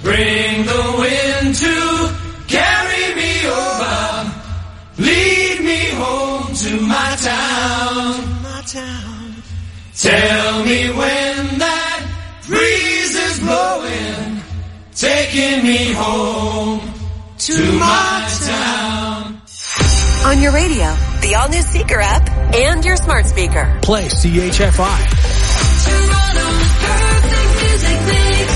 Bring the wind to carry me over. Lead me home to my town. My town. Tell me when that breeze is blowing, taking me home to my town. On your radio, the all-new Seeker app, and your smart speaker. Play CHFI. Toronto's perfect music mix.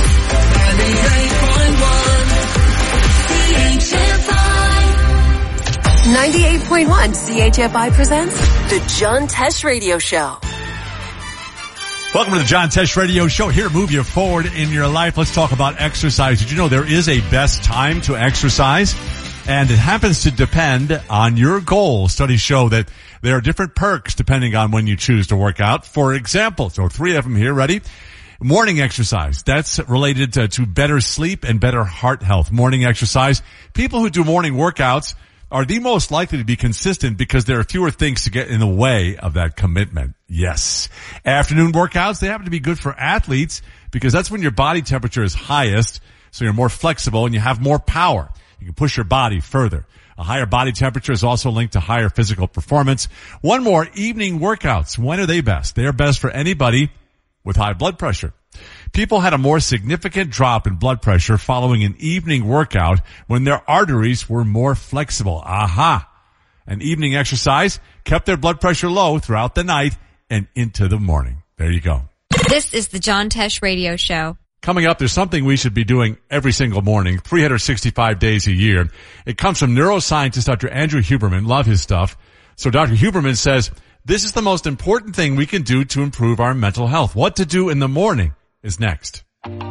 98.1 CHFI presents The John Tesh Radio Show. Welcome to the John Tesh Radio Show, here to move you forward in your life. Let's talk about exercise. Did you know there is a best time to exercise? And it happens to depend on your goal. Studies show that there are different perks depending on when you choose to work out. For example, so 3 of them here, ready? Morning exercise. That's related to better sleep and better heart health. Morning exercise. People who do morning workouts are the most likely to be consistent because there are fewer things to get in the way of that commitment. Yes. Afternoon workouts, they happen to be good for athletes because that's when your body temperature is highest, so you're more flexible and you have more power. You can push your body further. A higher body temperature is also linked to higher physical performance. One more, evening workouts. When are they best? They are best for anybody with high blood pressure. People had a more significant drop in blood pressure following an evening workout when their arteries were more flexible. Aha! An evening exercise kept their blood pressure low throughout the night and into the morning. There you go. This is the John Tesh Radio Show. Coming up, there's something we should be doing every single morning, 365 days a year. It comes from neuroscientist Dr. Andrew Huberman. Love his stuff. So Dr. Huberman says, this is the most important thing we can do to improve our mental health. What to do in the morning is next.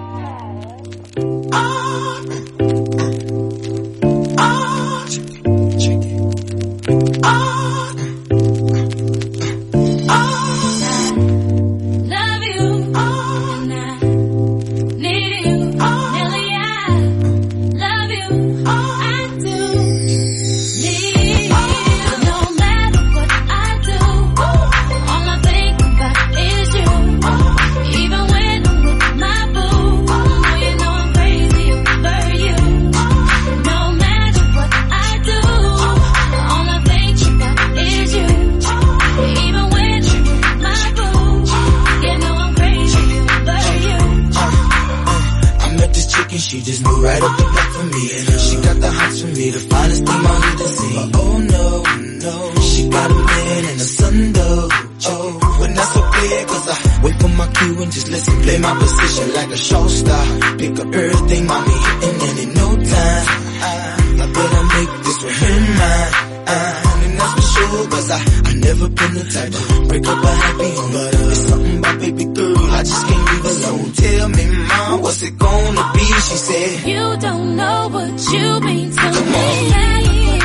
She just moved right up the block for me. She got the hots for me, the finest thing I need to see. But oh no, no, she got a man and a son though. Oh, but that's okay, cause I wait for my cue and just listen, play my position like a show star. Pick up everything, mommy, hitting and in no time. I better make this with her mine. And that's for sure, cause I never been the type to break up a happy home. But it's something about baby girl, I just can't leave alone. Tell me, mom, what's it gonna be? She said, you don't know what you mean to come me. on.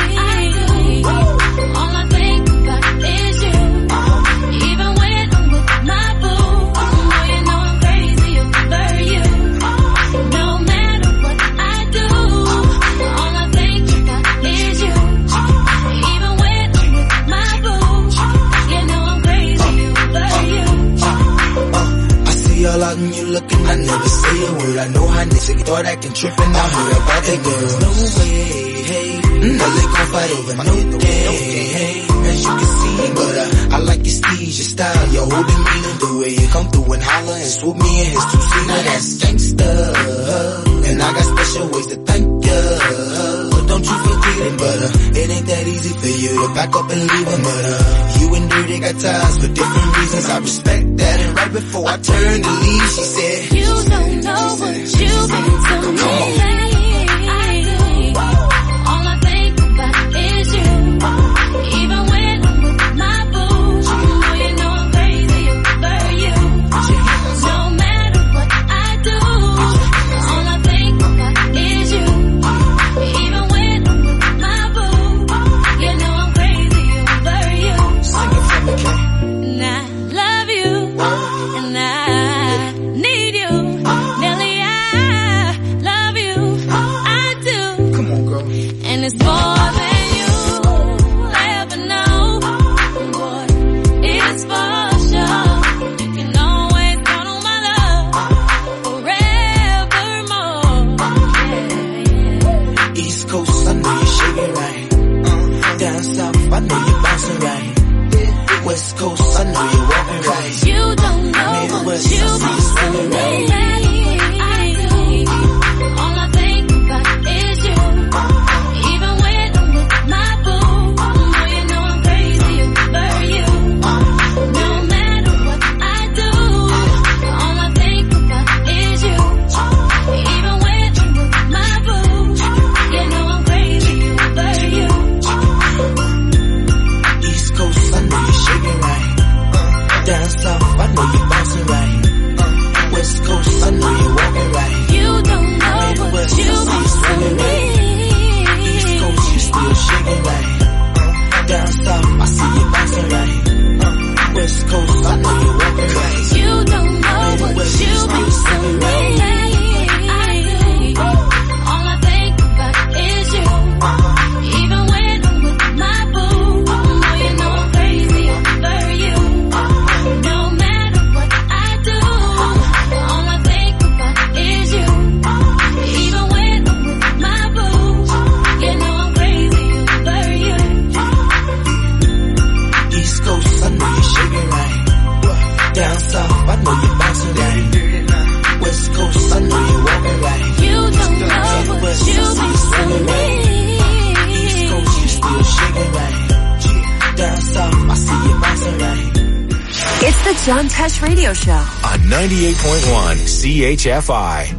All I think about is you. Even when I'm with my boo, you know I'm crazy over you. No matter what I do, all I think about is you. Even when I'm with my boo, you know I'm crazy over you. I see all out and you looking, I never say a word. I know how niggas thought I can trip and I heard about that girl. No way, hey, no they gon' fight over no day, hey, as you can see, but I like your steez, your style, your holding me, the way you come through and holler and swoop me in his 2-seat. Now that's gangsta, and I got special ways to thank ya. Don't you forget it, but it ain't that easy for you to back up and leave him, but you and Dirty got ties for different reasons. I respect that, and right before I turned to leave, she said, you don't know what you've been to me. Come on. All I think about is you. Even when I'm with my boo, you know I'm crazy over you. No matter what I do, all I think about is you. Even when I'm with my boo, you know I'm crazy over you. Sing it for me, Kay. And I love you, and I need you. Nelly, I love you. John Tesh Radio Show on 98.1 CHFI.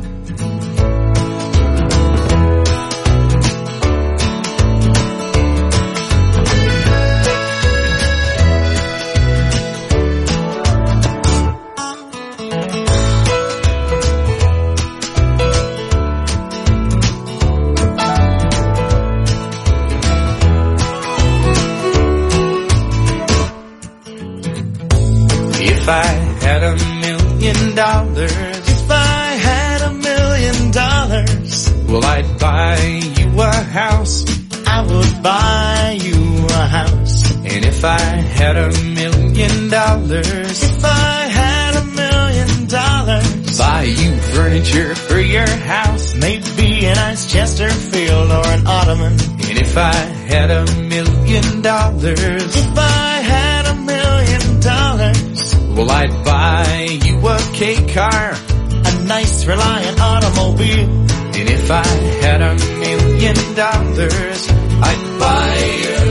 If I had $1 million, if I had $1 million, well, I'd buy you a house. I would buy you a house. And if I had $1 million, if I had $1 million, buy you furniture for your house, maybe a nice Chesterfield or an ottoman. And if I had $1 million, if I had $1 million, well, I'd buy you a K car, a nice Reliant automobile. And if I had $1 million, I'd buy your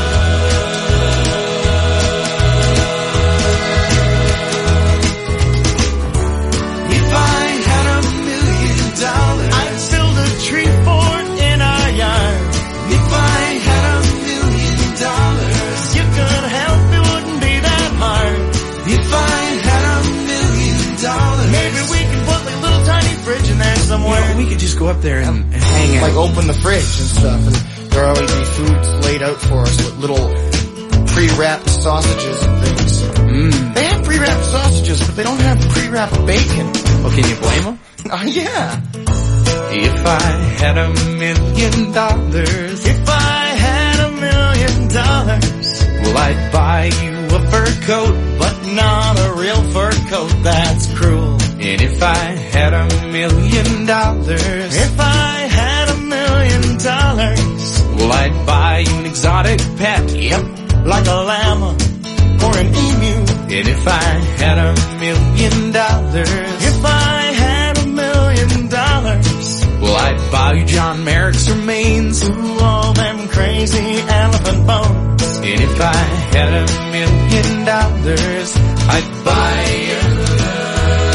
love. If I had $1 million, I'd build a tree fort in our yard. If I had $1 million, you could help, it wouldn't be that hard. If I had $1 million, maybe we could put like a little tiny fridge in there somewhere. You know, we could just go up there and hang out. Like open the fridge and stuff, and there'll always be foods laid out for us with little pre-wrapped sausages and things. They have pre-wrapped sausages, but they don't have pre-wrapped bacon. Oh, can you blame them? Yeah. If I had $1 million, if I had $1 million, well, I'd buy you a fur coat, but not a real fur coat, that's cruel. And if I had $1 million, if I had $1 million, well, I'd buy you an exotic pet, yep, like a llama or an emu. And if I had $1 million, if I had $1 million, well, I'd buy you John Merrick's remains, ooh, all them crazy elephant bones. And if I had $1 million, I'd buy your love.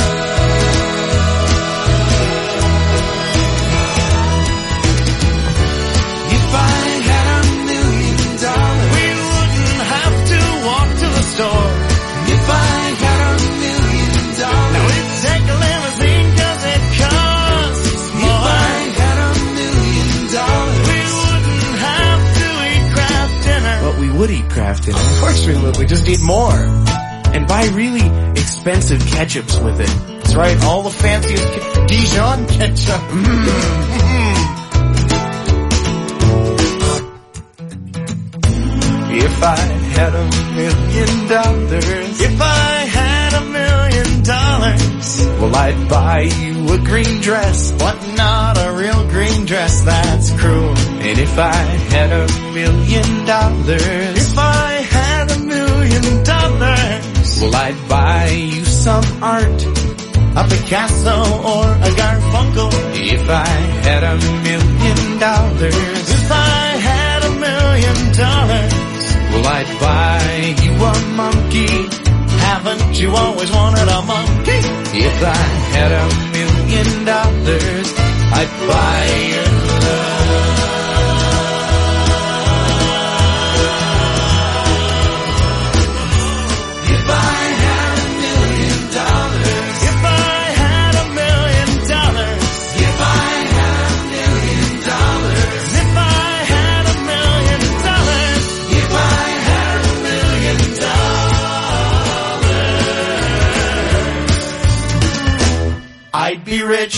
If I had $1 million, we wouldn't have to walk to the store. If I had $1 million, now we'd take a limousine 'cause it costs more. If I had $1 million, we wouldn't have to eat Kraft dinner. But we would eat Kraft dinner. Of course we would. We just need more. And buy really expensive ketchups with it. That's right. All the fanciest Dijon ketchup. If I had $1 million, if I had $1 million, well, I'd buy you a green dress, but not a real green dress, that's cruel. And if I had $1 million, if I had $1 million, well, I'd buy you some art, a Picasso or a Garfunkel. If I had $1 million, if I had $1 million, well, I'd buy you a monkey. Haven't you always wanted a monkey? If I had $1 million, I'd buy your love. If I had $1 million, if I had $1 million, if I had $1 million, if I had $1 million, if I had $1 million, I'd be rich.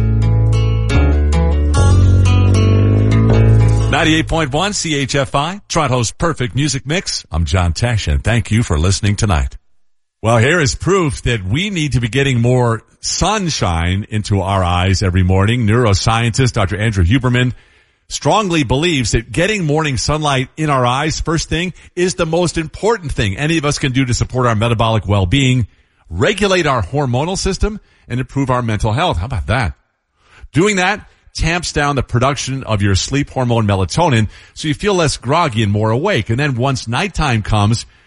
98.1 CHFI, Toronto's perfect music mix. I'm John Tesh, and thank you for listening tonight. Well, here is proof that we need to be getting more sunshine into our eyes every morning. Neuroscientist Dr. Andrew Huberman strongly believes that getting morning sunlight in our eyes first thing is the most important thing any of us can do to support our metabolic well-being, regulate our hormonal system, and improve our mental health. How about that? Doing that tamps down the production of your sleep hormone melatonin so you feel less groggy and more awake. And then once nighttime comes,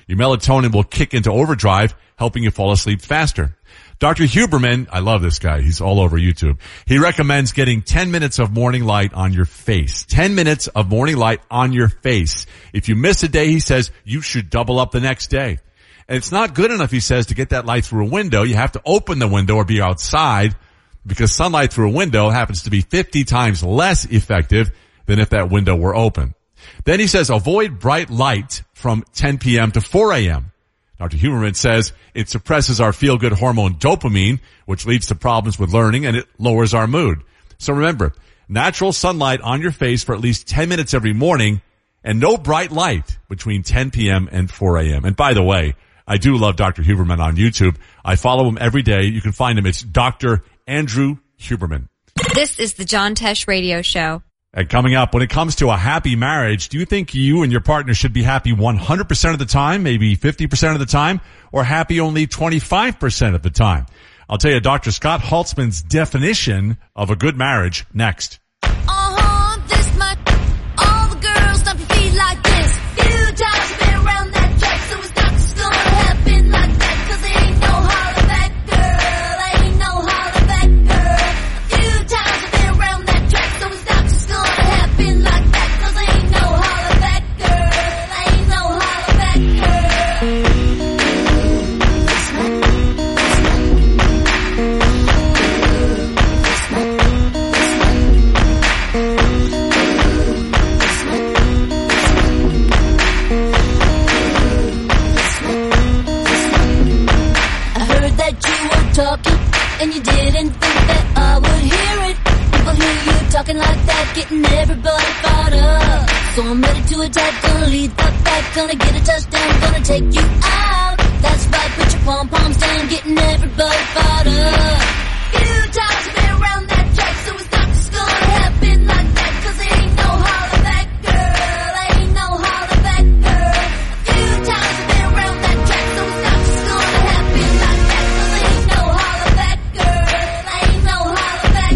Your melatonin will kick into overdrive, helping you fall asleep faster. Dr. Huberman, I love this guy. He's all over YouTube. He recommends getting 10 minutes of morning light on your face. 10 minutes of morning light on your face. If you miss a day, he says, you should double up the next day. And it's not good enough, he says, to get that light through a window. You have to open the window or be outside, because sunlight through a window happens to be 50 times less effective than if that window were open. Then he says, avoid bright light from 10 p.m. to 4 a.m. Dr. Huberman says it suppresses our feel-good hormone dopamine, which leads to problems with learning, and it lowers our mood. So remember, natural sunlight on your face for at least 10 minutes every morning, and no bright light between 10 p.m. and 4 a.m. And by the way, I do love Dr. Huberman on YouTube. I follow him every day. You can find him. It's Dr. Andrew Huberman. This is the John Tesh Radio Show. And coming up, when it comes to a happy marriage, do you think you and your partner should be happy 100% of the time, maybe 50% of the time, or happy only 25% of the time? I'll tell you Dr. Scott Haltzman's definition of a good marriage next. This much. All the girls stomp your feet like this. Few times you've been around that track, so it's not just gonna happen like that. 'Cause ain't no holler back, girl. Ain't no holler back, girl. A few times you've been around that track, so it's not just gonna happen like that. 'Cause ain't no holler back, girl. Ain't no holler back, girl. Talking, and you didn't think that I would hear it. People hear you talking like that, getting everybody fired up. So I'm ready to attack, gonna lead the back, gonna get a touchdown, gonna take you out. That's right, put your pom-poms down, getting everybody fired up. Few times you've been around that track, so it's not just gonna happen like that. 'Cause ain't no holler back, girl. Ain't no holler back, girl. A few times you've been around that track, so it's not just gonna happen like that. 'Cause ain't no holler back, girl. Ain't no holler back,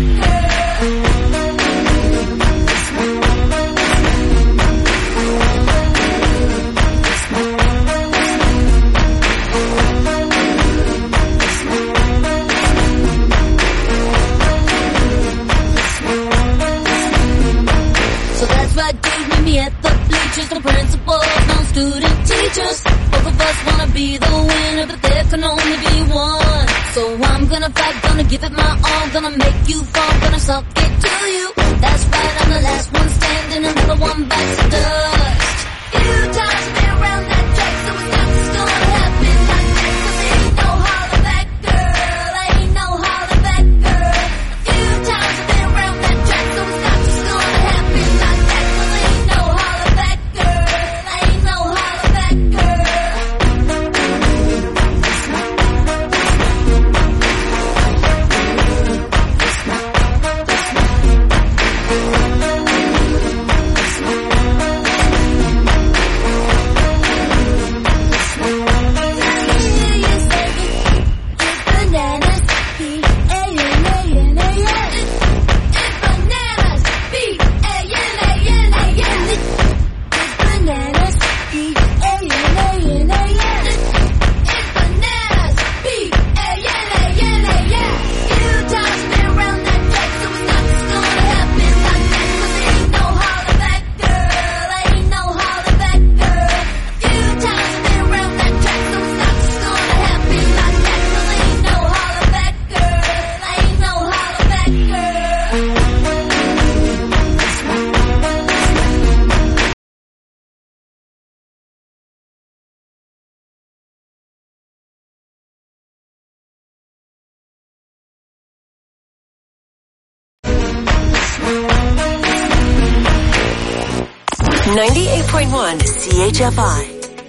So that's right, dude, meet me at the bleachers. No principals, no student teachers. Both of us wanna be the winner, but there can only be one. So I'm gonna fight, gonna give it my all, gonna make you fall, gonna suck it to you. That's right, I'm the last one standing, another one bites the dust. Few times you've been around that track, so it's not just gonna happen like that. 'Cause ain't no holler back, girl. Ain't no holler back, girl. A few times you've been around that track, so it's not just gonna happen like that. 'Cause ain't no holler back, girl. Ain't no holler back, girl. .1 CHFI.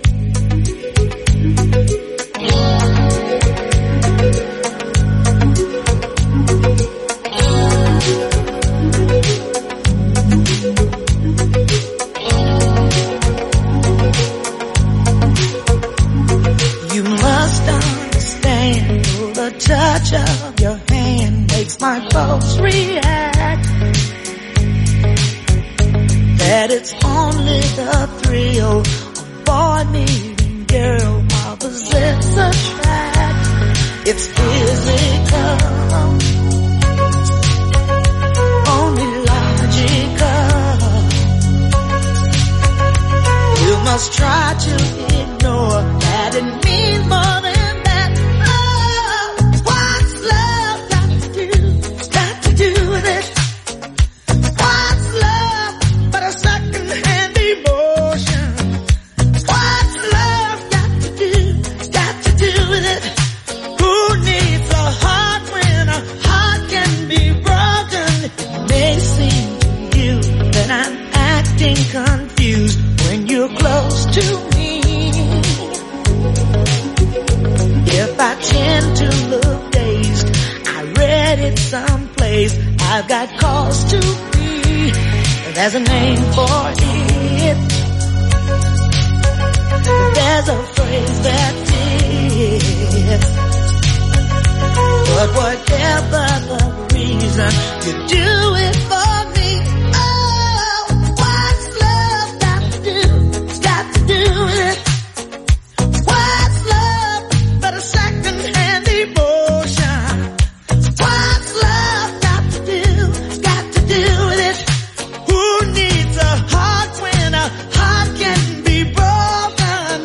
You must understand the touch of your hand makes my pulse react. That it's only the thrill of boy meeting girl. girl, opposites attract. It's physical, only logical. You must try to ignore that it means more than that. Oh, what's love got to do? It's got to do with it. What's love but a second-hand emotion? What's love got to do? It's got to do with it. Who needs a heart when a heart can be broken? It may seem to you that I'm acting confused when you're close to me. If I tend to look dazed, I read it someplace, I've got cause to be. There's a name for it. There's a phrase that fits. But whatever the reason, you do it for me. Oh, what's love got to do? It's got to do with it. What's love but a second-hand emotion? What's love got to do? It's got to do with it. Who needs a heart when a heart can be broken?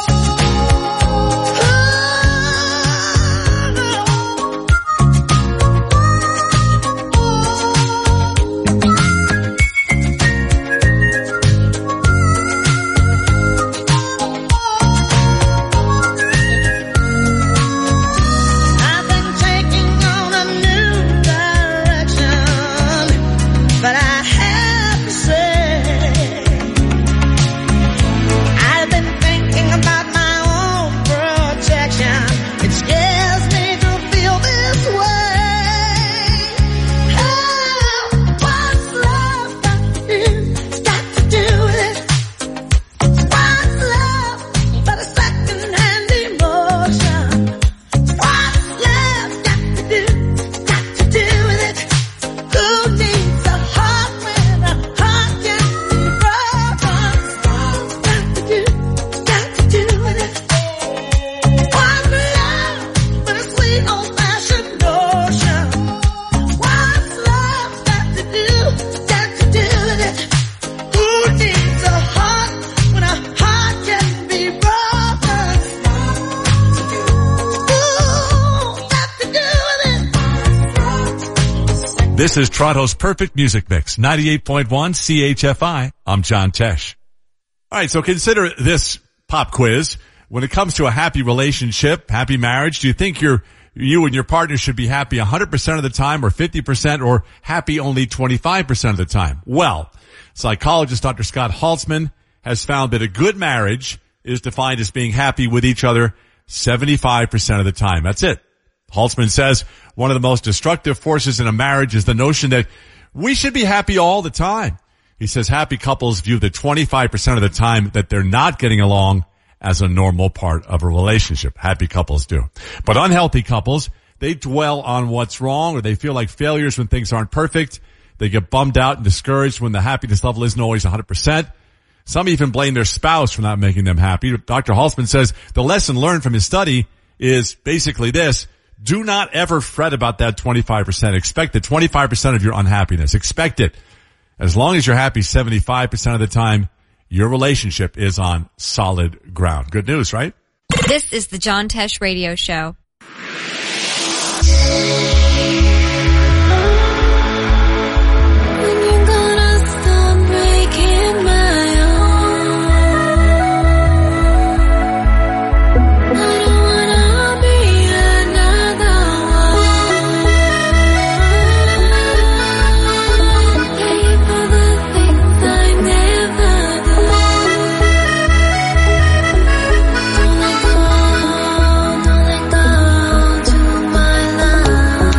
I've been taking on a new direction, but I have to say, I've been thinking about my own protection. It scares me to feel this way. Oh, what's love got to do? It's got to do with it. What's love but a second-hand emotion? What's love got to do? It's got to do with it. Who needs a heart when a heart can be broken? Got to do, got to do with it. One love but a sweet old-fashioned notion. What's love got to do? Got to do with it. Who needs a heart when a heart can be broken? Ooh, got to do with it. This is Toronto's perfect music mix, 98.1 CHFI. I'm John Tesh. All right, so consider this pop quiz. When it comes to a happy relationship, happy marriage, do you think you and your partner should be happy 100% of the time or 50% or happy only 25% of the time? Well, psychologist Dr. Scott Haltzman has found that a good marriage is defined as being happy with each other 75% of the time. That's it. Haltzman says one of the most destructive forces in a marriage is the notion that we should be happy all the time. He says happy couples view the 25% of the time that they're not getting along as a normal part of a relationship. Happy couples do. But unhealthy couples, they dwell on what's wrong, or they feel like failures when things aren't perfect. They get bummed out and discouraged when the happiness level isn't always 100%. Some even blame their spouse for not making them happy. Dr. Haltzman says the lesson learned from his study is basically this: do not ever fret about that 25%. Expect the 25% of your unhappiness. Expect it. As long as you're happy 75% of the time, your relationship is on solid ground. Good news, right? This is the John Tesh Radio Show. When you gonna stop breaking my heart? I don't wanna be another one. Pay for the things I never do. Don't let go to my love.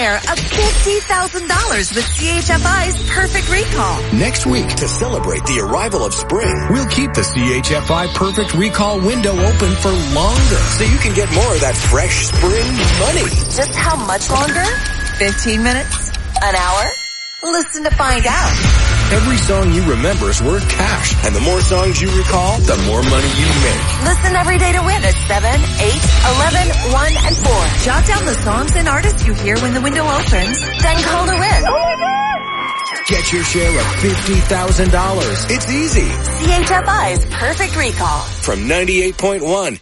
share of $50,000 with CHFI's Perfect Recall. Next week, to celebrate the arrival of spring, we'll keep the CHFI Perfect Recall window open for longer so you can get more of that fresh spring money. Just how much longer? 15 minutes? An hour? Listen to find out. Every song you remember is worth cash, and the more songs you recall, the more money you make. Listen every day to win at 7, 8, 11, 1, and 4. Jot down the songs and artists you hear when the window opens, then call to win. Get your share of $50,000. It's easy. CHFI's Perfect Recall. From 98.1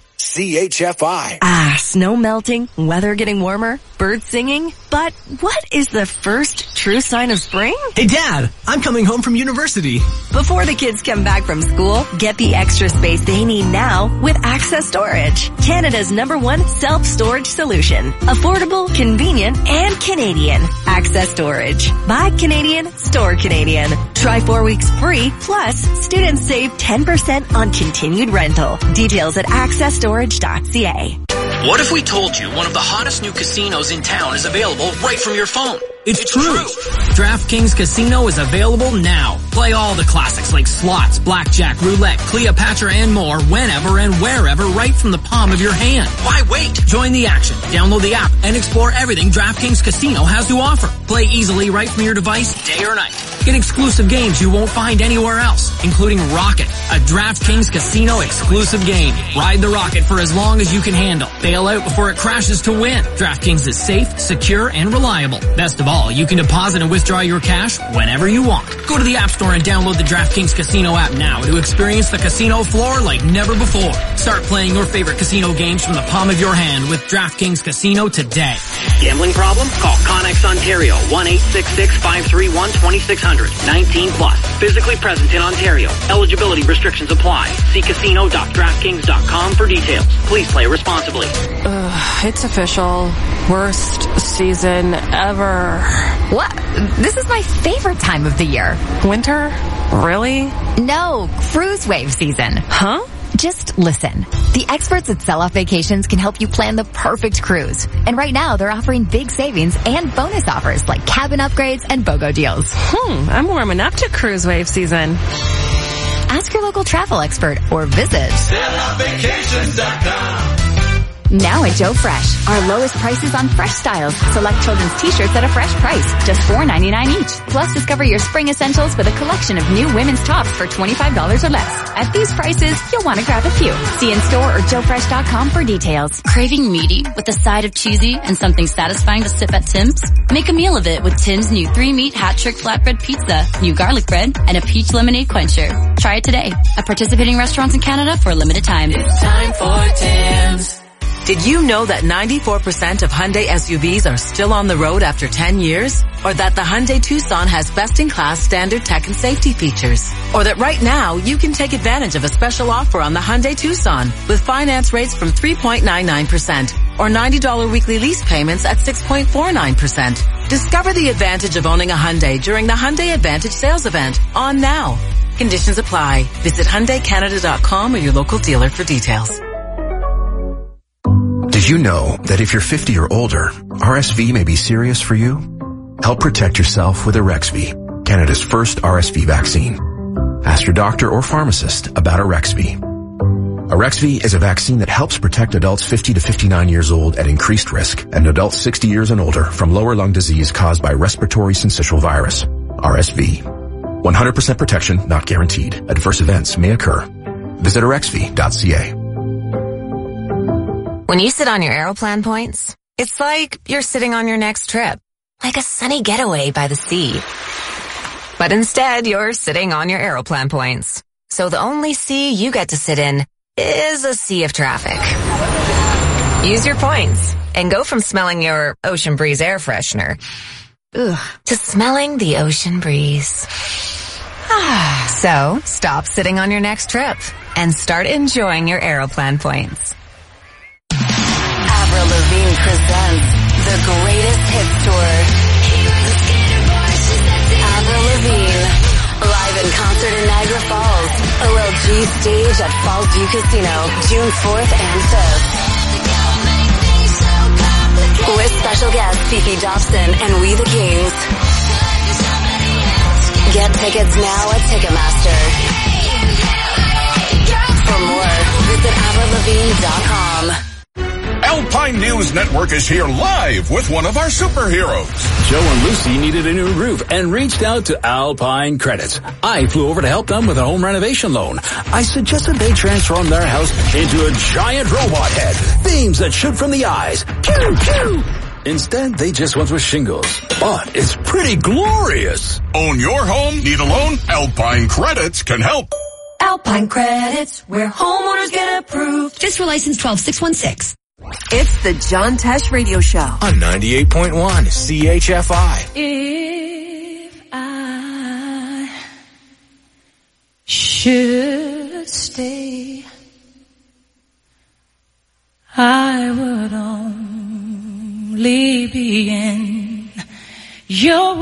CHFI. Snow melting, weather getting warmer, birds singing. But what is the first true sign of spring? Hey Dad, I'm coming home from university. Before the kids come back from school, get the extra space they need now with Access Storage. Canada's #1 self-storage solution. Affordable, convenient, and Canadian. Access Storage. Buy Canadian, store Canadian. Try 4 weeks free, plus students save 10% on continued rental. Details at accessstorage.ca. What if we told you one of the hottest new casinos in town is available right from your phone? It's true. DraftKings Casino is available now. Play all the classics like slots, blackjack, roulette, Cleopatra, and more whenever and wherever right from the palm of your hand. Why wait? Join the action. Download the app and explore everything DraftKings Casino has to offer. Play easily right from your device day or night. Get exclusive games you won't find anywhere else, including Rocket, a DraftKings Casino exclusive game. Ride the rocket for as long as you can handle. Bail out before it crashes to win. DraftKings is safe, secure, and reliable. Best of all, you can deposit and withdraw your cash whenever you want. Go to the App Store and download the DraftKings Casino app now to experience the casino floor like never before. Start playing your favorite casino games from the palm of your hand with DraftKings Casino today. Gambling problem? Call Connex Ontario, 1-866-531-2600. 19 plus. Physically present in Ontario. Eligibility restrictions apply. See casino.draftkings.com for details. Please play responsibly. It's official. Worst season ever. What? This is my favorite time of the year. Winter? Really? No, cruise wave season. Huh? Just listen. The experts at Sell Off Vacations can help you plan the perfect cruise. And right now, they're offering big savings and bonus offers like cabin upgrades and BOGO deals. I'm warming up to cruise wave season. Ask your local travel expert or visit SellOffVacations.com. Now at Joe Fresh, our lowest prices on fresh styles. Select children's t-shirts at a fresh price, just $4.99 each. Plus, discover your spring essentials with a collection of new women's tops for $25 or less. At these prices, you'll want to grab a few. See in store or joefresh.com for details. Craving meaty with a side of cheesy and something satisfying to sip at Tim's? Make a meal of it with Tim's new 3-meat hat trick flatbread pizza, new garlic bread, and a peach lemonade quencher. Try it today at participating restaurants in Canada for a limited time. It's time for Tim's. Did you know that 94% of Hyundai SUVs are still on the road after 10 years? Or that the Hyundai Tucson has best-in-class standard tech and safety features? Or that right now you can take advantage of a special offer on the Hyundai Tucson with finance rates from 3.99% or $90 weekly lease payments at 6.49%. Discover the advantage of owning a Hyundai during the Hyundai Advantage sales event on now. Conditions apply. Visit HyundaiCanada.com or your local dealer for details. Did you know that if you're 50 or older, RSV may be serious for you? Help protect yourself with Arexvy, Canada's first RSV vaccine. Ask your doctor or pharmacist about Arexvy. Arexvy is a vaccine that helps protect adults 50 to 59 years old at increased risk and adults 60 years and older from lower lung disease caused by respiratory syncytial virus, RSV. 100% protection not guaranteed. Adverse events may occur. Visit Arexvy.ca. When you sit on your Aeroplan points, it's like you're sitting on your next trip, like a sunny getaway by the sea. But instead, you're sitting on your Aeroplan points. So the only sea you get to sit in is a sea of traffic. Use your points and go from smelling your Ocean Breeze air freshener to smelling the ocean breeze. So stop sitting on your next trip and start enjoying your Aeroplan points. Avril Lavigne presents the greatest hits tour. Avril Lavigne, live in concert in Niagara Falls. OLG stage at Falls View Casino, June 4th and 5th. With special guest Fifi Dobson and We the Kings. Get tickets now at Ticketmaster. For more, visit AvrillLavigne.com. Alpine News Network is here live with one of our superheroes. Joe and Lucy needed a new roof and reached out to Alpine Credits. I flew over to help them with a home renovation loan. I suggested they transform their house into a giant robot head, beams that shoot from the eyes. Pew, pew! Instead, they just went with shingles. But it's pretty glorious. Own your home? Need a loan? Alpine Credits can help. Alpine Credits, where homeowners get approved. Fiscal license 12616. It's the John Tesh Radio Show on 98.1 CHFI. If I should stay, I would only be in your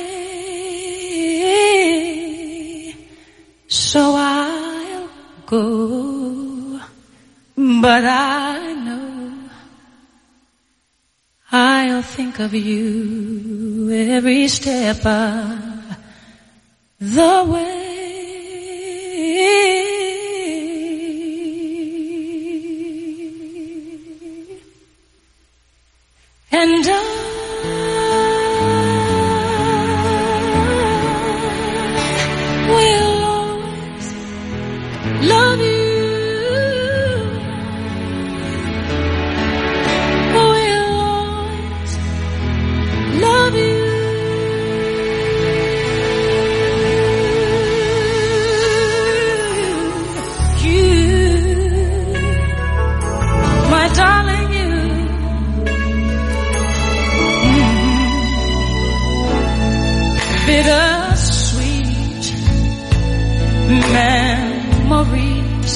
way, so I'll go, but I know I'll think of you every step of the way. And I will always love you. Love you. My darling, you. Bittersweet memories.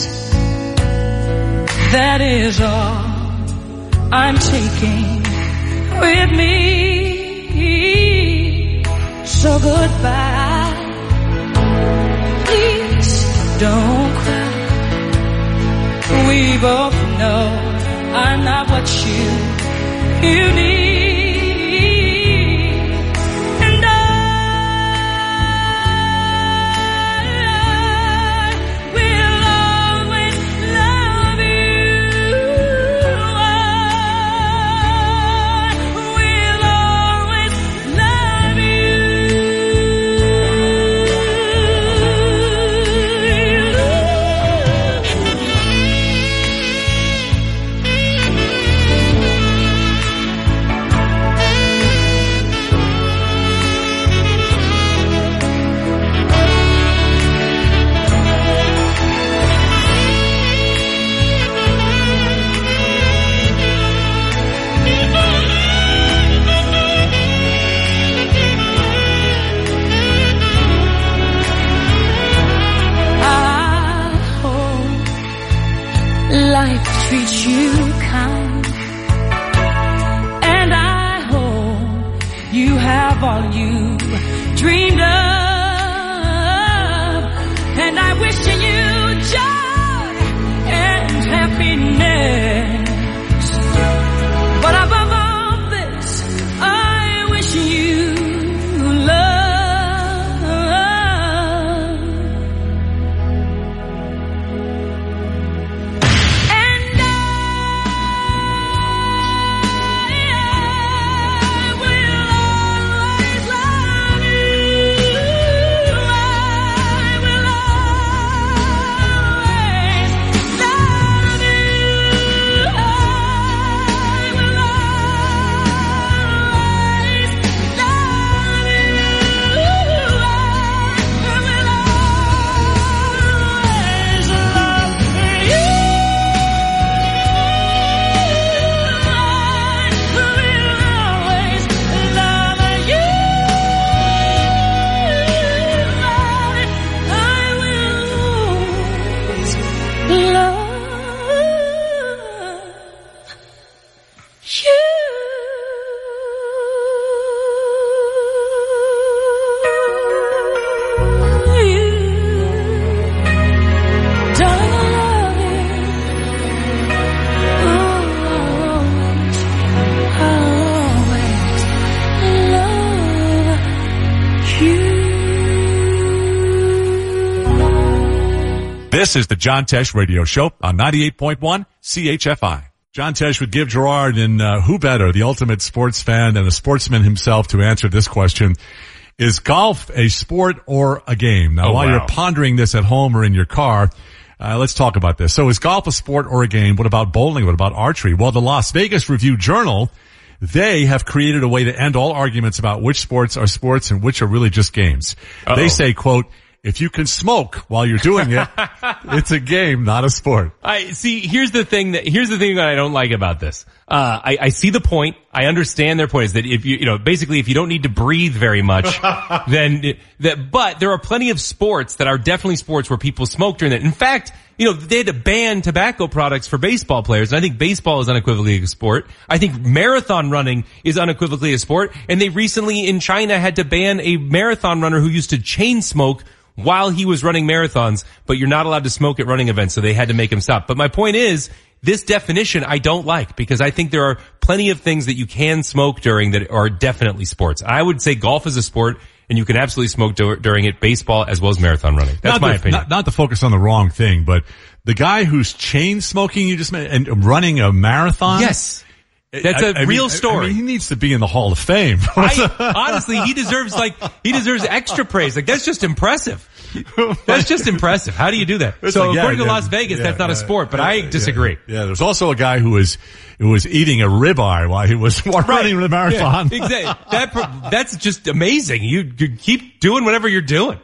That is all I'm taking with me. So goodbye, please don't cry. We both know I'm not what you need. And I will always love you. I will always love you. Life treats you kind, and I hope you have all you dreamed of, and I wish you joy and happiness, but above all this, I wish you love. This is the John Tesh Radio Show on 98.1 CHFI. John Tesh would give Gerard and who better, the ultimate sports fan and a sportsman himself, to answer this question. Is golf a sport or a game? Now, while you're pondering this at home or in your car, let's talk about this. So is golf a sport or a game? What about bowling? What about archery? Well, the Las Vegas Review-Journal, they have created a way to end all arguments about which sports are sports and which are really just games. They say, quote, if you can smoke while you're doing it, it's a game, not a sport. Here's the thing that I don't like about this. I see the point. I understand their point is that if basically if you don't need to breathe very much, but there are plenty of sports that are definitely sports where people smoke during that. In fact, they had to ban tobacco products for baseball players. And I think baseball is unequivocally a sport. I think marathon running is unequivocally a sport. And they recently in China had to ban a marathon runner who used to chain smoke while he was running marathons, but you're not allowed to smoke at running events, so they had to make him stop. But my point is, this definition I don't like, because I think there are plenty of things that you can smoke during that are definitely sports. I would say golf is a sport, and you can absolutely smoke during it, baseball as well as marathon running. That's my opinion. Not to focus on the wrong thing, but the guy who's chain smoking, you just mentioned, and running a marathon? Yes. That's a real story. He needs to be in the Hall of Fame. Honestly, he deserves extra praise. Like, that's just impressive. That's just impressive. How do you do that? According to Las Vegas, that's not a sport, but I disagree. Yeah, there's also a guy who was eating a ribeye while he was running the marathon. Yeah, exactly. That's just amazing. You keep doing whatever you're doing.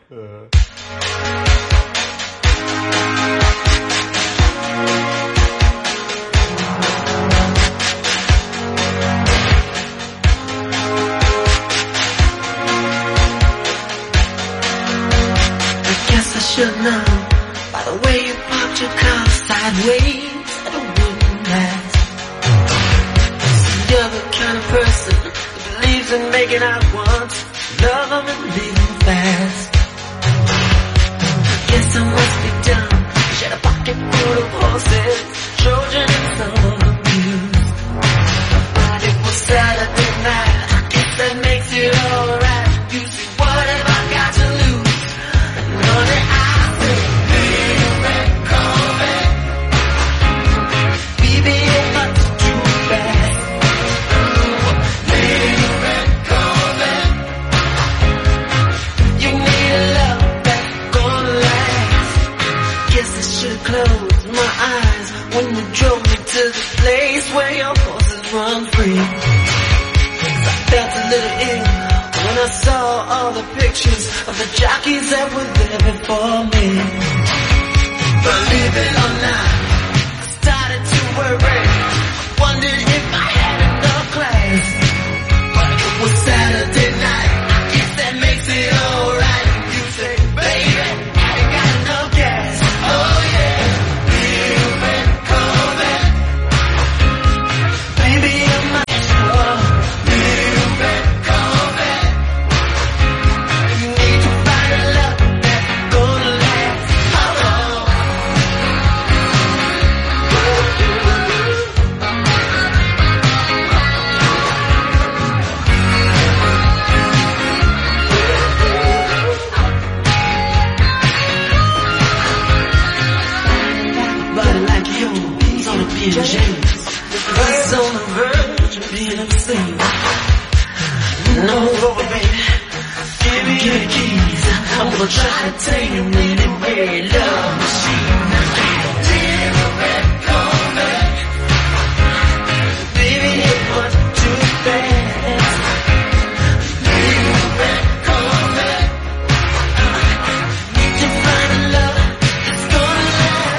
Should know by the way you parked your car sideways at a wooden glass. You're the kind of person who believes in making out once, love them and leave them fast. Guess I must be dumb. She had a pocket full of horses, Trojan and some of them used. But it was Saturday night. I guess that makes it alright. You see, what have I got to lose? Honey, close my eyes when you drove me to the place where your horses run free. I felt a little ill when I saw all the pictures of the jockeys that were there before me. Believe it or not, I started to worry. I wondered if I had enough class. But it was Saturday night, I guess that makes it alright. You say, baby, I ain't got enough gas. Oh yeah. He's on the verge of being obscene. No, baby, give me your keys. I'm gonna try to take him anywhere. Love machine. Baby, it was too fast. Need to find a love that's gonna last.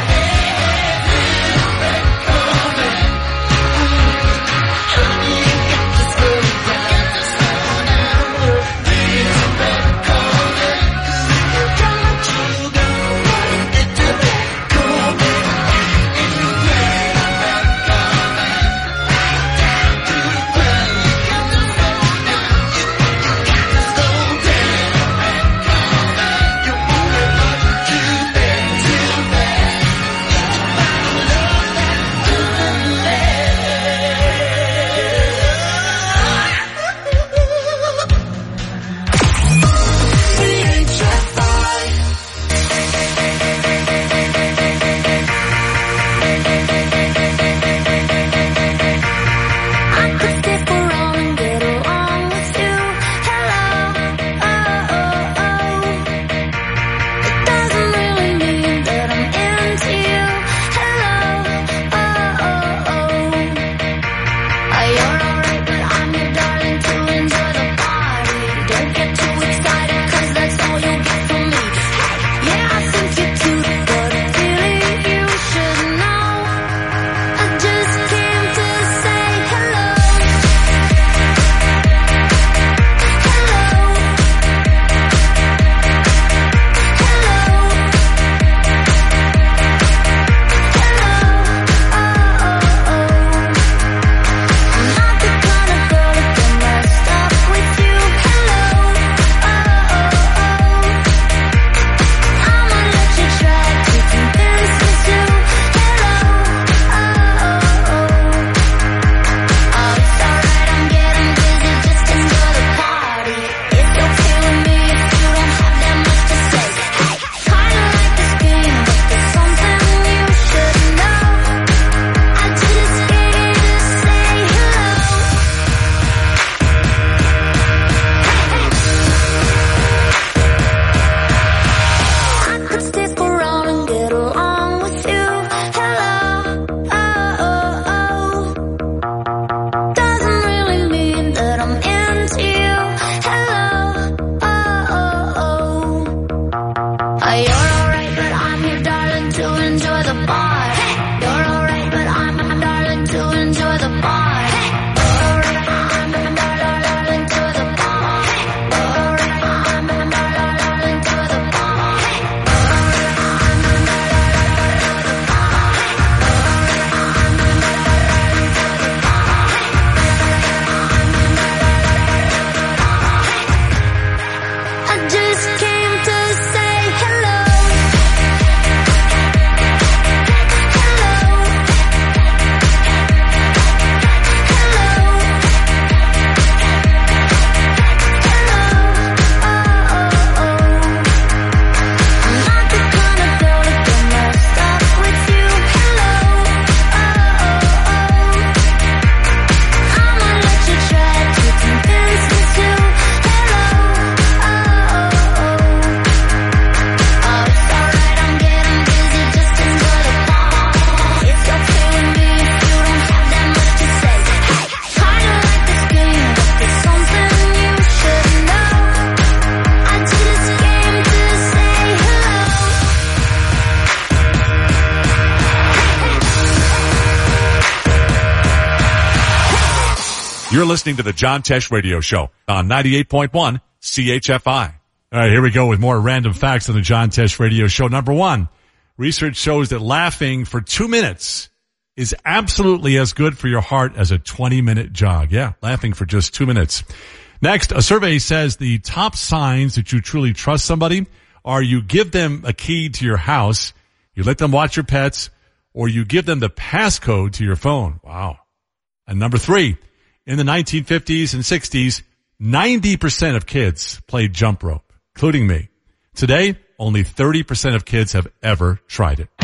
You're listening to the John Tesh Radio Show on 98.1 CHFI. All right, here we go with more random facts on the John Tesh Radio Show. Number one, research shows that laughing for 2 minutes is absolutely as good for your heart as a 20-minute jog. Yeah, laughing for just 2 minutes. Next, a survey says the top signs that you truly trust somebody are you give them a key to your house, you let them watch your pets, or you give them the passcode to your phone. Wow. And number three, in the 1950s and 60s, 90% of kids played jump rope, including me. Today, only 30% of kids have ever tried it.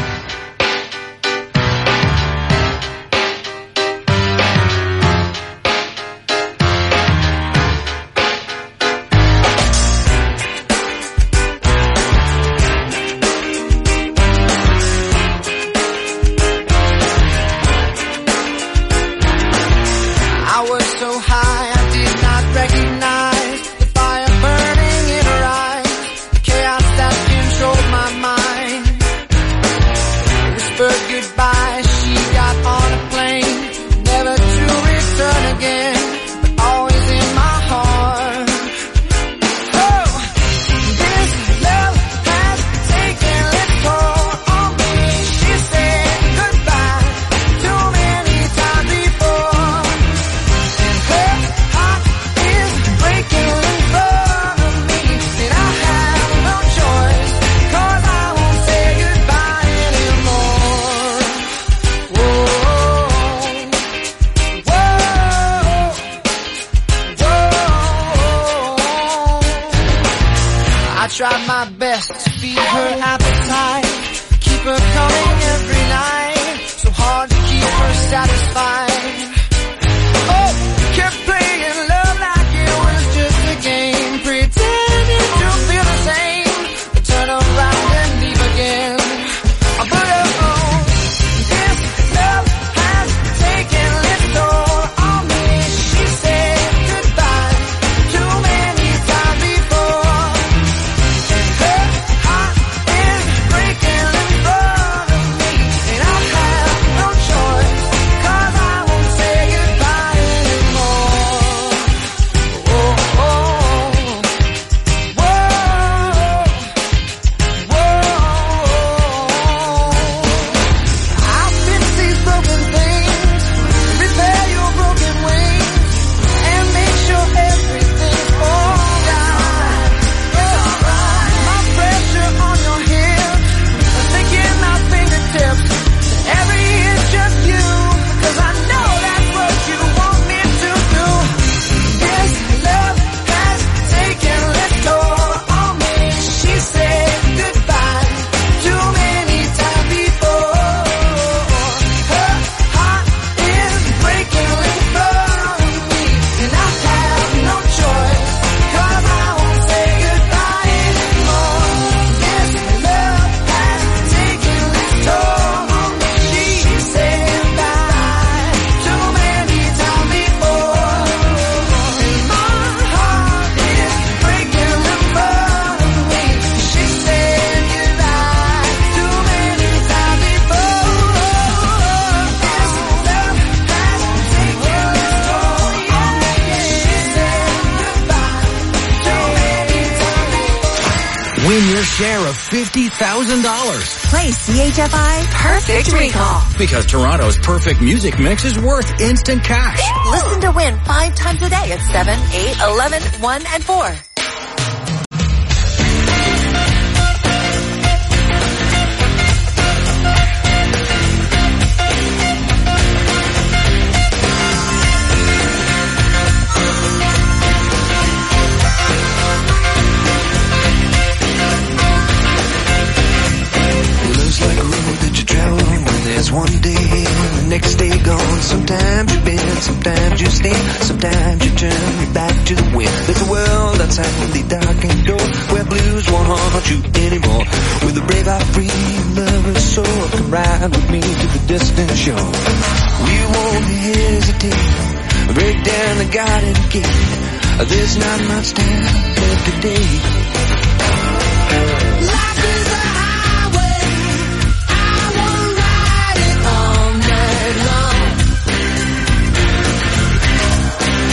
Tried my best to feed her appetite, keep her coming every night, so hard to keep her satisfied. Oh, kept playing love like it was just a game, pretending to feel the same, but turn around and leave again. But oh, this love has taken its toll on me. She said goodbye too many times before. Win your share of $50,000. Play CHFI Perfect Recall. Because Toronto's perfect music mix is worth instant cash. Listen to win 5 times a day at 7, 8, 11, 1, and 4. There's one day and the next day gone. Sometimes you bend, sometimes you stand, sometimes you turn your back to the wind. There's a world outside the darkened door where blues won't haunt you anymore. With a brave heart, free lover's soul, come ride with me to the distant shore. We won't hesitate, break down the garden gate. There's not much time left today. Life is a highway, I wanna ride it all night long.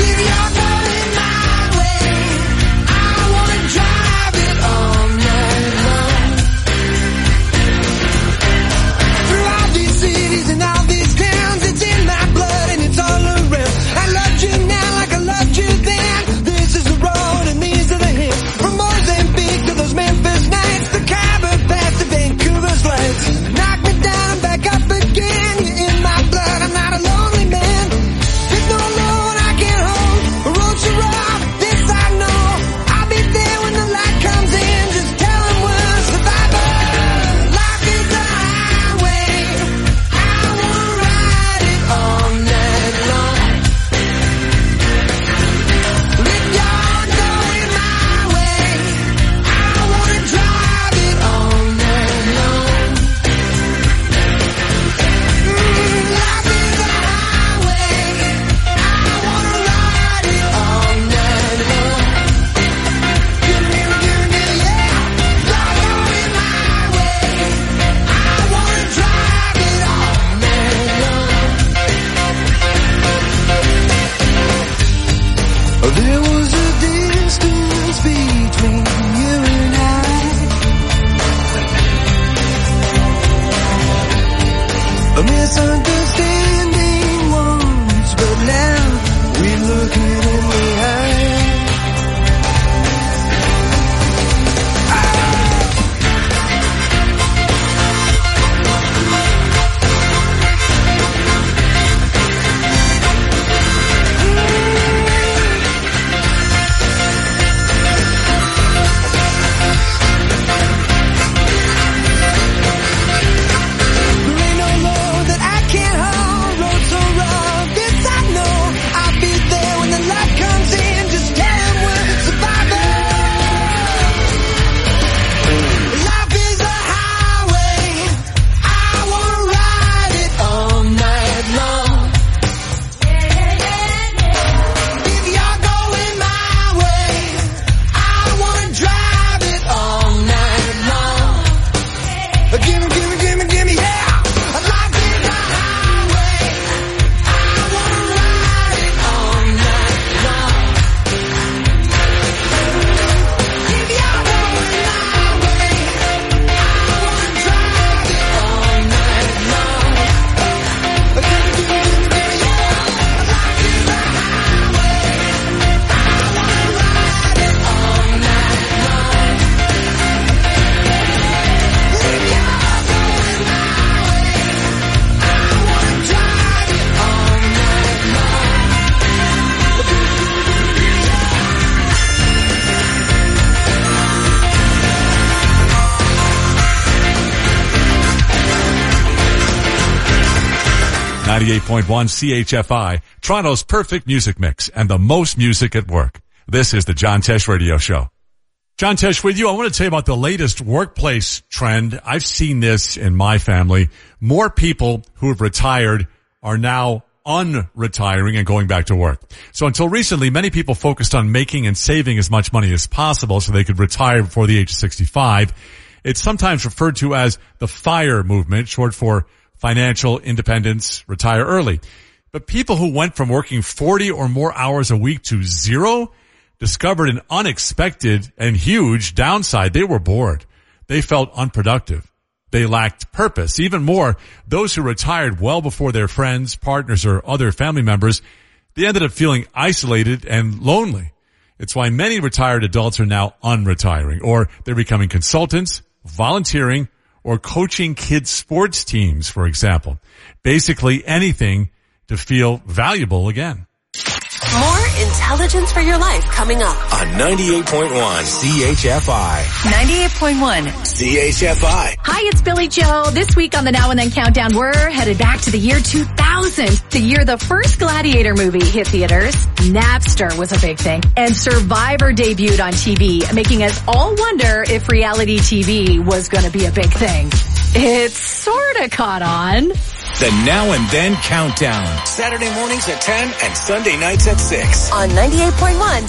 98.1 CHFI, Toronto's perfect music mix and the most music at work. This is the John Tesh Radio Show. John Tesh with you. I want to tell you about the latest workplace trend. I've seen this in my family. More people who have retired are now unretiring and going back to work. So until recently, many people focused on making and saving as much money as possible so they could retire before the age of 65. It's sometimes referred to as the FIRE movement, short for financial independence, retire early. But people who went from working 40 or more hours a week to zero discovered an unexpected and huge downside. They were bored. They felt unproductive. They lacked purpose. Even more, those who retired well before their friends, partners, or other family members, they ended up feeling isolated and lonely. It's why many retired adults are now unretiring, or they're becoming consultants, volunteering, or coaching kids' sports teams, for example. Basically anything to feel valuable again. More intelligence for your life coming up on 98.1 CHFI. 98.1 CHFI. Hi, it's Billy Joe. This week on the Now and Then Countdown, we're headed back to the year 2000, the year the first Gladiator movie hit theaters. Napster was a big thing, and Survivor debuted on TV, making us all wonder if reality TV was going to be a big thing. It sort of caught on. The Now and Then Countdown. Saturday mornings at 10 and Sunday nights at 6. On 98.1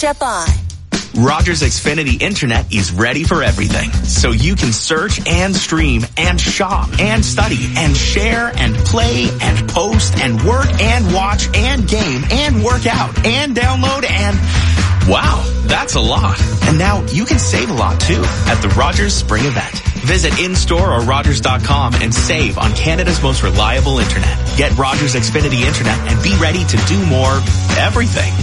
CHFI. Rogers Xfinity Internet is ready for everything. So you can search and stream and shop and study and share and play and post and work and watch and game and work out and download and... Wow, that's a lot. And now you can save a lot too at the Rogers Spring Event. Visit in-store or Rogers.com and save on Canada's most reliable internet. Get Rogers Xfinity Internet and be ready to do more everything.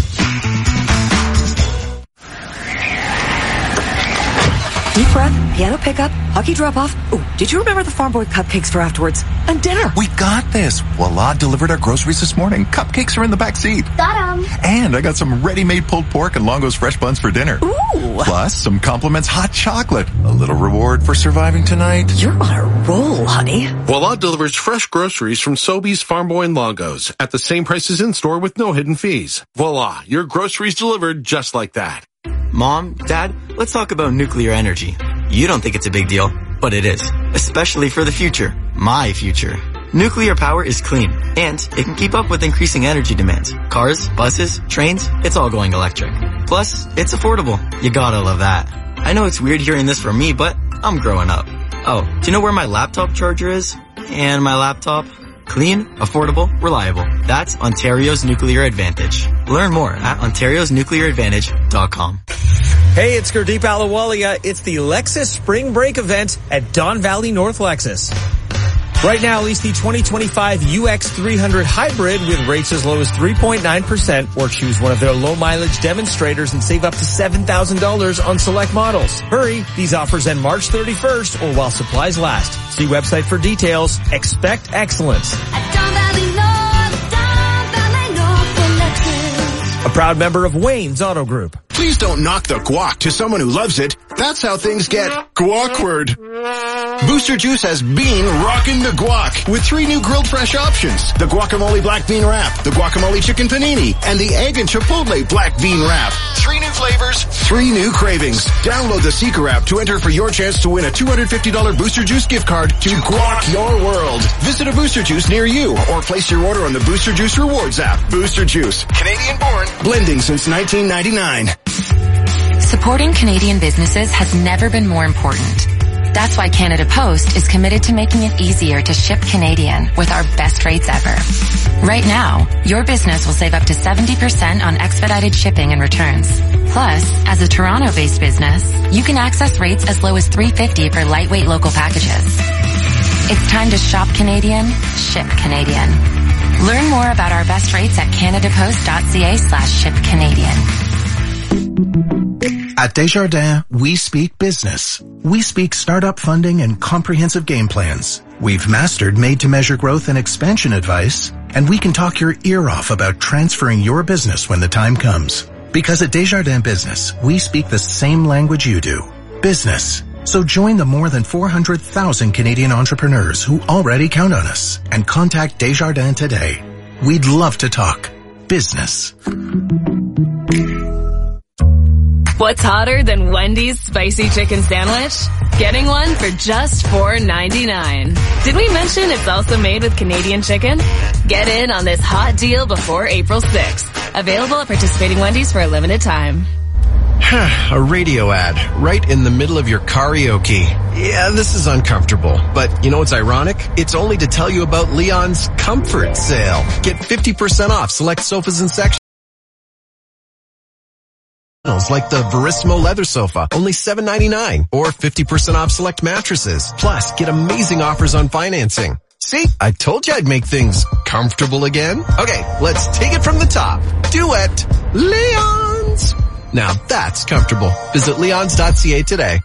Deep breath, piano pickup, hockey drop-off. Ooh, did you remember the Farm Boy cupcakes for afterwards? And dinner. We got this. Voila delivered our groceries this morning. Cupcakes are in the back seat. Got 'em. And I got some ready-made pulled pork and Longo's fresh buns for dinner. Ooh. Plus some Compliments hot chocolate. A little reward for surviving tonight. You're on a roll, honey. Voila delivers fresh groceries from Sobeys, Farm Boy, and Longo's at the same prices in-store with no hidden fees. Voila, your groceries delivered just like that. Mom, Dad, let's talk about nuclear energy. You don't think it's a big deal, but it is. Especially for the future. My future. Nuclear power is clean, and it can keep up with increasing energy demands. Cars, buses, trains, it's all going electric. Plus, it's affordable. You gotta love that. I know it's weird hearing this from me, but I'm growing up. Oh, do you know where my laptop charger is? And my laptop? Clean, affordable, reliable. That's Ontario's Nuclear Advantage. Learn more at Ontario'sNuclearAdvantage.com. Hey, it's Gurdeep Ahluwalia. It's the Lexus Spring Break event at Don Valley North Lexus. Right now, lease the 2025 UX300 Hybrid with rates as low as 3.9%, or choose one of their low-mileage demonstrators and save up to $7,000 on select models. Hurry, these offers end March 31st or while supplies last. See website for details. Expect excellence. At Don Valley North for Lexus. A proud member of Wayne's Auto Group. Please don't knock the guac to someone who loves it. That's how things get guackward. Booster Juice has been rocking the guac with 3 new grilled fresh options. The guacamole black bean wrap, the guacamole chicken panini, and the egg and chipotle black bean wrap. 3 new flavors, 3 new cravings. Download the Seeker app to enter for your chance to win a $250 Booster Juice gift card to guac your world. Visit a Booster Juice near you or place your order on the Booster Juice Rewards app. Booster Juice, Canadian born, blending since 1999. Supporting Canadian businesses has never been more important. That's why Canada Post is committed to making it easier to ship Canadian with our best rates ever. Right now, your business will save up to 70% on expedited shipping and returns. Plus, as a Toronto-based business, you can access rates as low as $3.50 for lightweight local packages. It's time to shop Canadian, ship Canadian. Learn more about our best rates at canadapost.ca/shipcanadian. At Desjardins, we speak business. We speak startup funding and comprehensive game plans. We've mastered made-to-measure growth and expansion advice, and we can talk your ear off about transferring your business when the time comes. Because at Desjardins Business, we speak the same language you do. Business. So join the more than 400,000 Canadian entrepreneurs who already count on us and contact Desjardins today. We'd love to talk business. What's hotter than Wendy's spicy chicken sandwich? Getting one for just $4.99. Did we mention it's also made with Canadian chicken? Get in on this hot deal before April 6th. Available at participating Wendy's for a limited time. A radio ad right in the middle of your karaoke. Yeah, this is uncomfortable. But you know what's ironic? It's only to tell you about Leon's Comfort Sale. Get 50% off select sofas and sections. Like the Verissimo leather sofa, only $7.99, or 50% off select mattresses. Plus, get amazing offers on financing. See, I told you I'd make things comfortable again. Okay, let's take it from the top. Duet, Leon's. Now that's comfortable. Visit leons.ca today.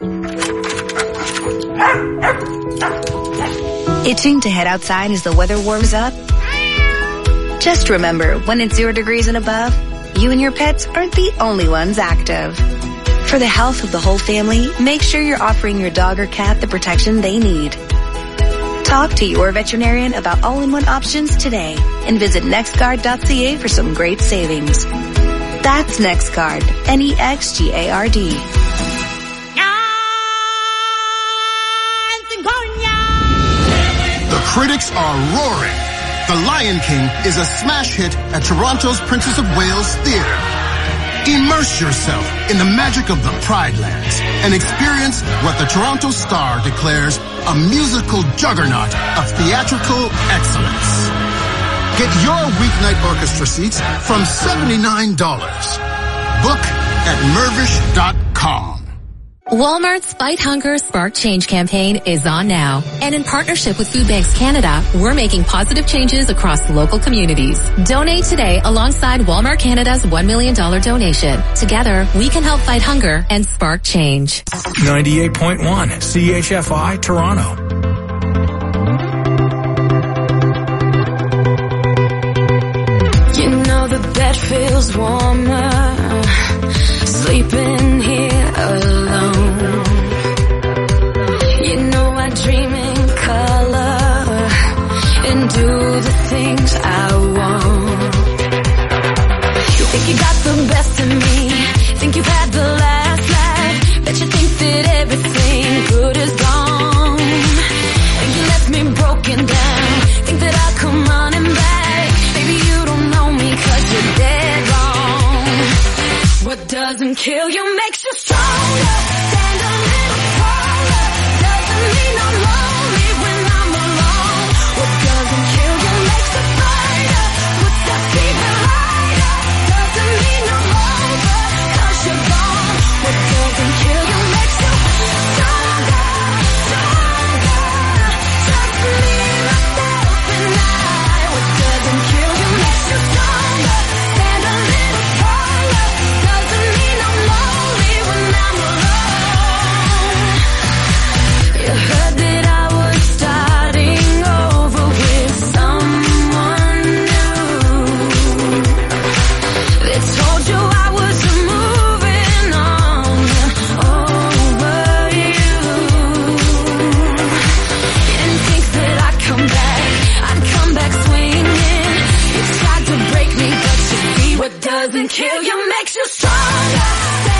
Itching to head outside as the weather warms up? Just remember, when it's 0 degrees and above, you and your pets aren't the only ones active. For the health of the whole family, make sure you're offering your dog or cat the protection they need. Talk to your veterinarian about all-in-one options today and visit nextguard.ca for some great savings. That's NextGuard, NEXGARD. The critics are roaring. The Lion King is a smash hit at Toronto's Princess of Wales Theatre. Immerse yourself in the magic of the Pride Lands and experience what the Toronto Star declares a musical juggernaut of theatrical excellence. Get your weeknight orchestra seats from $79. Book at Mervish.com. Walmart's Fight Hunger, Spark Change campaign is on now. And in partnership with Food Banks Canada, we're making positive changes across local communities. Donate today alongside Walmart Canada's $1 million donation. Together, we can help fight hunger and spark change. 98.1 CHFI Toronto. You know the bed feels warmer, sleeping here alone. You know I dream in color and do the things I want. You think you got the best of me, think you've had the last laugh, bet you think that everything good is gone. And you left me broken down, think that I'll come running back. Baby, you don't know me 'cause you're dead wrong. What doesn't kill you makes you stronger. Stand a little taller. Doesn't mean I'm lonely when I'm alone. What doesn't kill you makes you brighter. Puts the fever lighter. Doesn't mean I'm over 'cause you're gone. What doesn't kill you makes you stronger, stronger. Just me, myself, and I. What doesn't kill you makes you stronger. Stand a little taller. Doesn't mean I'm lonely when I'm alone. You heard that I was starting over with someone new. They told you I was moving on over you. You didn't think that I'd come back swinging. You tried to break me, but you see what doesn't kill you makes you stronger.